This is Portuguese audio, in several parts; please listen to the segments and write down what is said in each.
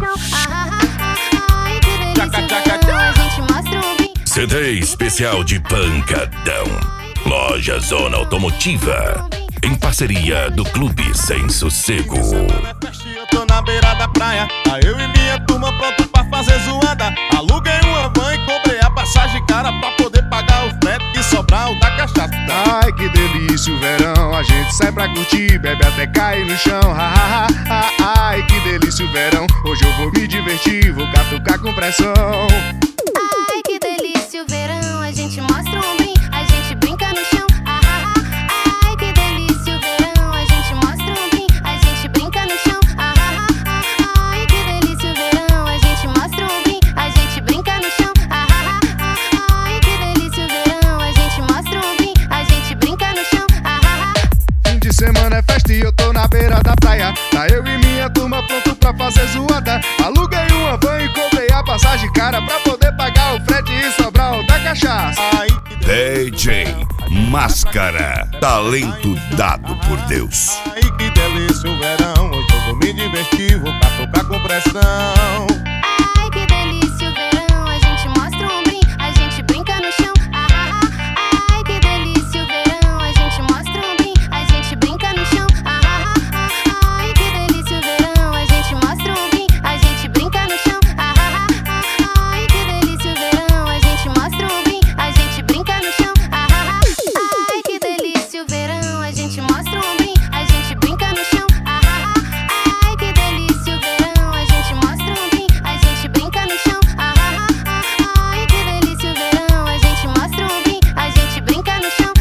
chão. Ai, que delícia, verão, a gente mostra um bem. CD especial de pancadão. Loja Zona Automotiva, em parceria do Clube Sem Sossego. Eu tô na beira da praia, tá eu e minha turma pronto pra fazer zoada. Aluguei uma van e comprei a passagem cara pra poder pagar o frete e sobrar o da cachaça. Ai, que delícia o verão, a gente sai pra curtir, bebe até cair no chão. Ai, que delícia o verão, hoje eu vou me divertir, vou catucar com pressão. Ai, que delícia o verão, a gente mostra um bem, a gente brinca no chão. Ai, que delícia o verão, a gente mostra um bem, a gente brinca no chão. Ai, que delícia o verão, a gente mostra um bem, a gente brinca no chão. Ai, que delícia o verão, a gente mostra um bem, a gente brinca no chão. Fim de semana é festa e eu tô na beira da praia, tá eu e minha turma pronto pra fazer zoada. Aluguei uma van e comprei a passagem cara pra poder pagar o frete e sobrar o da cachaça. Ai, que DJ Máscara, talento dado por Deus. Ai, que delícia o verão, hoje eu vou me divertir, vou catucar com pressão. Ai, que delícia o verão, a gente mostra um bem, a gente brinca no chão. Ai, que delícia o verão, a gente mostra um bem, a gente brinca no chão. Ai, que delícia o verão, a gente mostra um bem, a gente brinca no chão. Ai, que delícia o verão, a gente mostra um bem, a gente brinca no chão. Ai, que delícia o verão, a gente mostra um bem, a gente brinca no chão. Ai, que delícia o verão, a gente mostra um bem, a gente brinca no chão. Ai, que delícia o verão, a gente mostra um bem, a gente brinca no chão.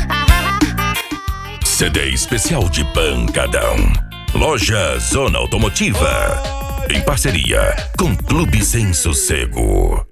CD especial de pancadão. Loja Zona Automotiva, em parceria com Clube Sem Sossego.